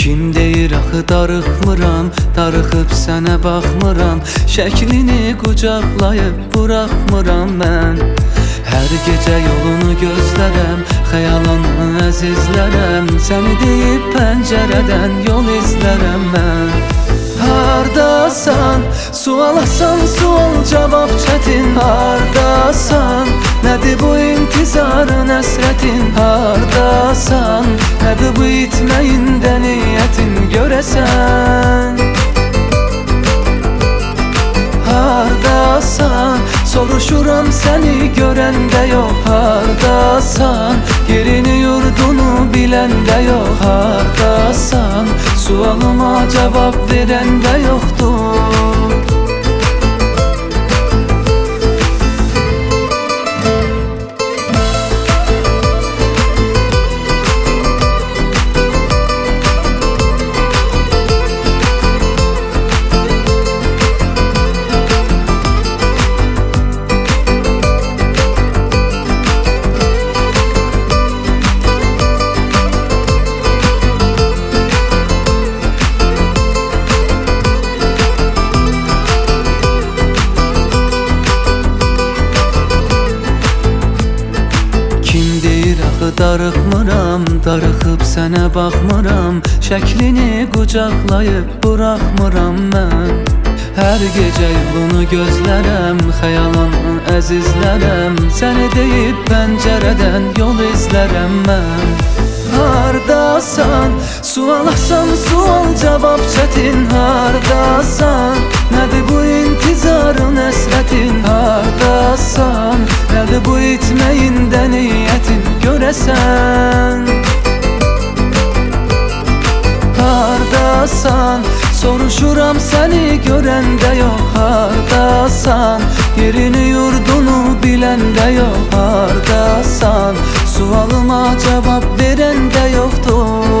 Kim deyir axı darıxmıram, darıxıb sənə baxmıram, şəklini qucaqlayıb buraxmıram mən. Hər gecə yolunu gözlərəm, xəyalanı əzizlərəm, səni deyib pəncərədən yol izlərəm mən. Hardasan, sualasan, sual cavab çətin. Hardasan, nədir bu intizarın əsrətin? Hardasan, nədir bu itməyindən niyyətin görəsən? Hardasan, soruşuram səni görəndə yox. Hardasan, yerini yurdunu biləndə yox. Hardasan, sualıma cavab verəndə yoxdur. Darıxmıram, darıxıb sənə baxmıram, şəklini qucaqlayıb buraxmıram mən. Hər gecə yolunu gözlərəm, xəyalanı əzizlərəm, səni deyib pəncərədən yol izlərəm mən. Hardasan, sualasan, sual cavab çətin. Hardasan, nədir bu intizarın əsrətin? Hardasan, nədir bu itməyindən niyyətin görəsən? Hardasan, soruşuram səni görəndə yox. Hardasan, yerini yurdunu biləndə yox. Hardasan, sualıma cavab verəndə yoxdur.